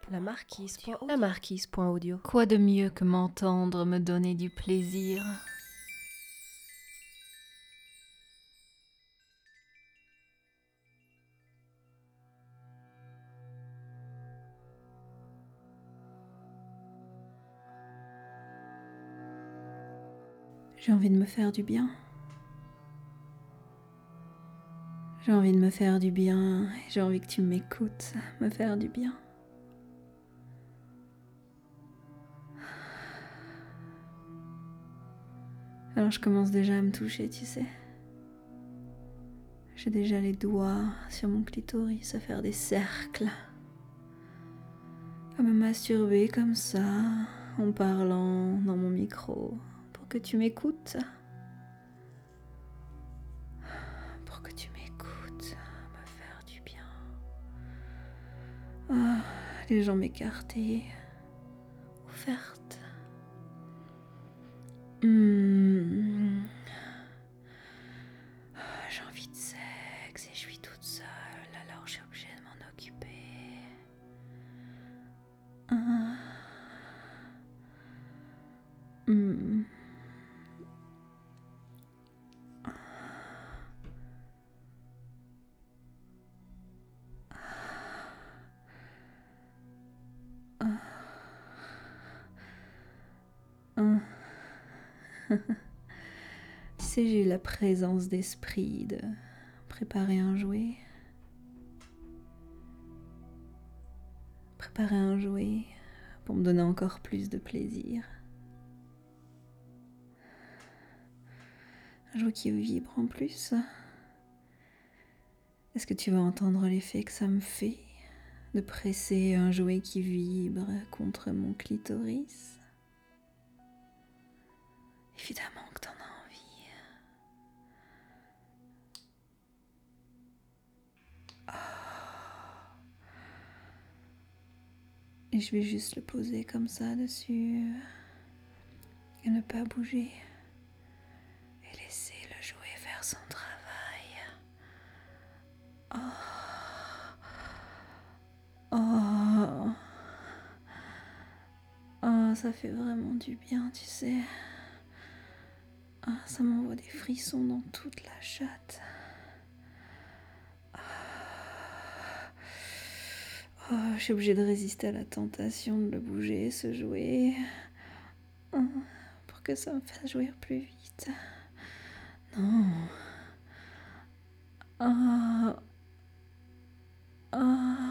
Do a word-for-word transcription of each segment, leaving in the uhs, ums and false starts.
La marquise. La marquise.audio. Quoi de mieux que m'entendre me donner du plaisir? J'ai envie de me faire du bien. J'ai envie de me faire du bien et j'ai envie que tu m'écoutes me faire du bien. Alors je commence déjà à me toucher, tu sais. J'ai déjà les doigts sur mon clitoris à faire des cercles, à me masturber comme ça, en parlant dans mon micro, pour que tu m'écoutes. Pour que tu m'écoutes me faire du bien. Ah, les jambes écartées, ouvertes. Mmh. J'ai envie de sexe et je suis toute seule, alors je suis obligée de m'en occuper. Ah. Mmh. Ah. Ah. Tu sais, j'ai eu la présence d'esprit de préparer un jouet. Préparer un jouet pour me donner encore plus de plaisir. Un jouet qui vibre en plus. Est-ce que tu vas entendre l'effet que ça me fait de presser un jouet qui vibre contre mon clitoris? Évidemment que t'en as envie. Oh. Et je vais juste le poser comme ça dessus et ne pas bouger. Et laisser le jouet faire son travail. Oh. Oh. Oh, ça fait vraiment du bien, tu sais. Ah, ça m'envoie des frissons dans toute la chatte. Oh, je suis obligée de résister à la tentation de le bouger, ce jouet, oh, pour que ça me fasse jouir plus vite. Non. Oh. Oh.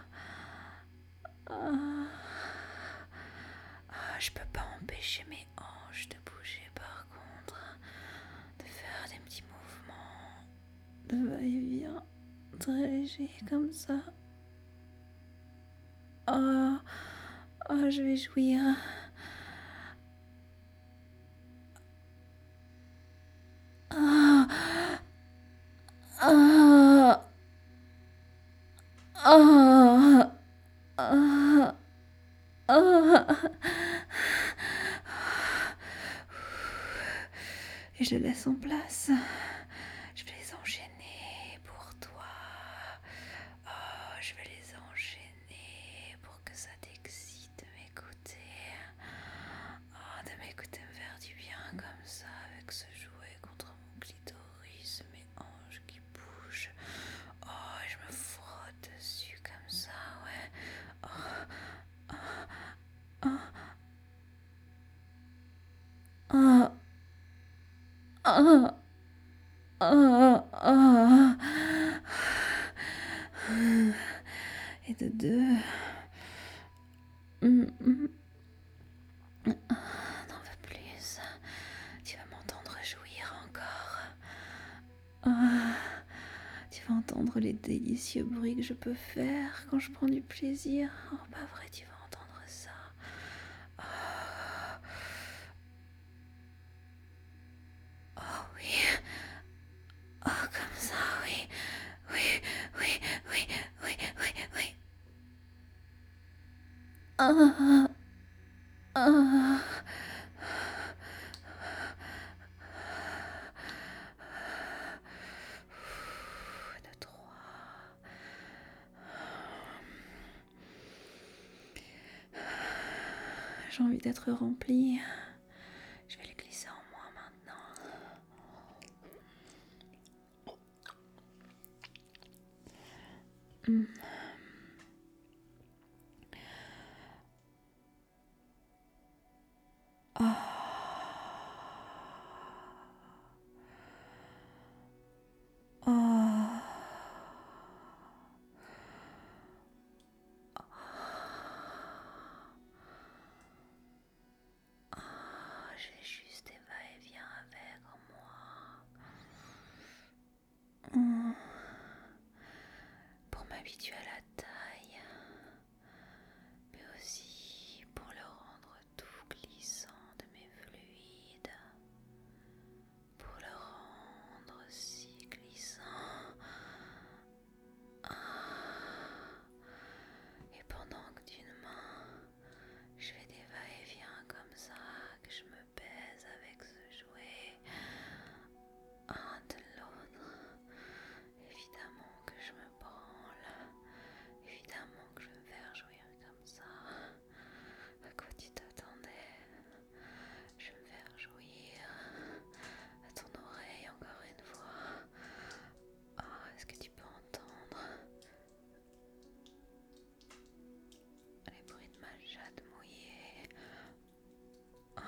Oh. Oh, je peux pas empêcher mes hanches de bouger par contre, de faire des petits mouvements de va-et-vient très légers comme ça. Oh, oh, je vais jouir. Oh, oh, oh, oh, oh. Et je le laisse en place. Je vais les enchaîner pour toi. Oh, je vais les enchaîner pour que ça t'excite de m'écouter. Oh, de m'écouter me faire du bien comme ça avec ce jouet contre mon clitoris, mes hanches qui bougent. Oh, et je me frotte dessus comme ça, ouais. Oh, oh, oh, oh, oh, oh, oh. Et de deux. Mm, mm. N'en veux plus. Tu vas m'entendre jouir encore. Ah, tu vas entendre les délicieux bruits que je peux faire quand je prends du plaisir. Oh, pas vrai, tu vas entendre ça. Oh, oh oui. Oh, comme ça, oui. Oui, oui, oui, oui, oui, oui. Ah, ah. De trois. j'ai envie d'être remplie. Je vais les glisser en moi maintenant. Mm. Oh. Oh. J'ai juste des va-et-vient avec moi. Mm. Pour m'habituer à la taille, mais aussi pour le rendre tout glissant de mes fluides, pour le rendre si glissant. Et pendant que d'une main, je fais des va-et-vient comme ça, que je me baise avec ce jouet, un de l'autre, évidemment que je me branle, évidemment que je vais me faire jouir comme ça. À quoi tu t'attendais? Je vais me faire jouir à ton oreille encore une fois. Oh, est-ce que tu peux entendre les bruits de ma chatte mouillée? Oh.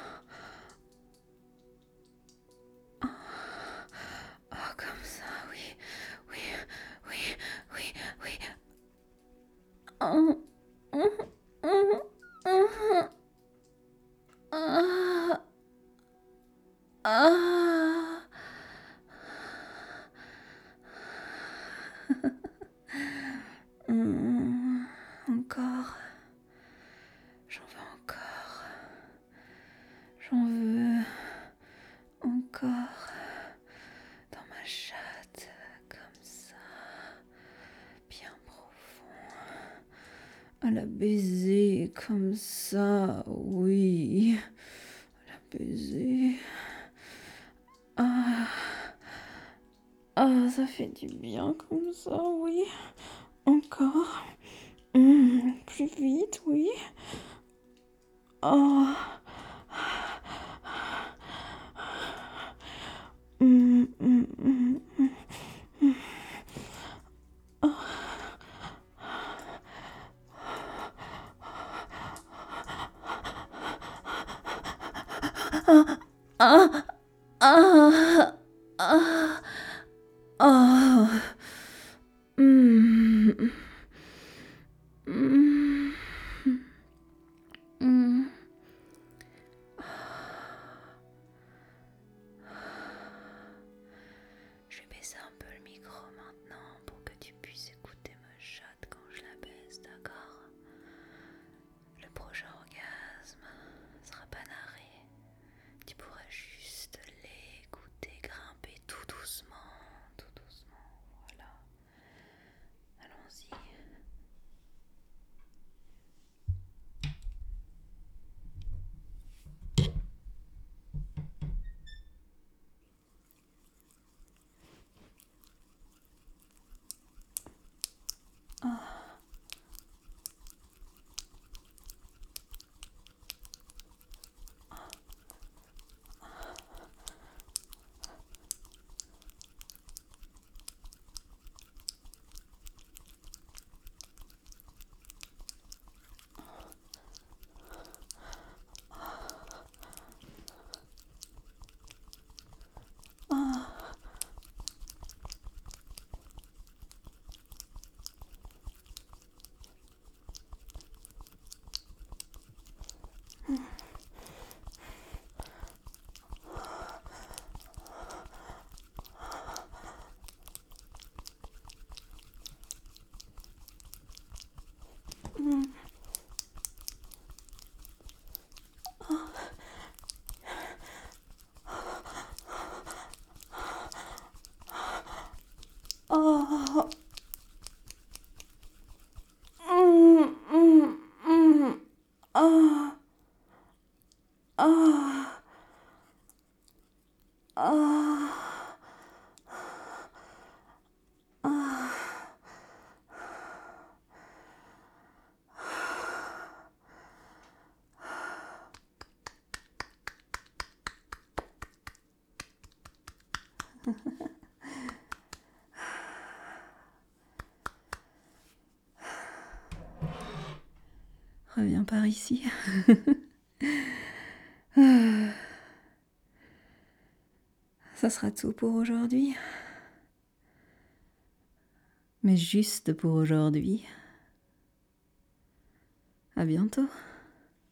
Oh. Oh, comme ça, oui, oui, oui, oui, oui. Oh. Oh. Oh. Oh. Ah. Ah. Mmh. Encore. J'en veux encore. J'en veux encore. Dans ma chatte, comme ça. Bien profond. À la baiser, comme ça, oui. À la baiser. Ah. Ah, ça fait du bien comme ça, oui. Encore. Mmh, plus vite, oui. Oh. Mmh, mmh, mmh, mmh. Oh. Ah. Ah. Ah. Ah. Mmh. Mmh. Mmh. Je vais baisser un peu le micro maintenant pour que tu puisses écouter ma chatte quand je la baisse, d'accord? Le prochain orgasme sera pas narré. Tu pourras juste l'écouter grimper tout doucement, tout doucement, voilà. Allons-y. Reviens par ici. Ça sera tout pour aujourd'hui. Mais juste pour aujourd'hui. À bientôt.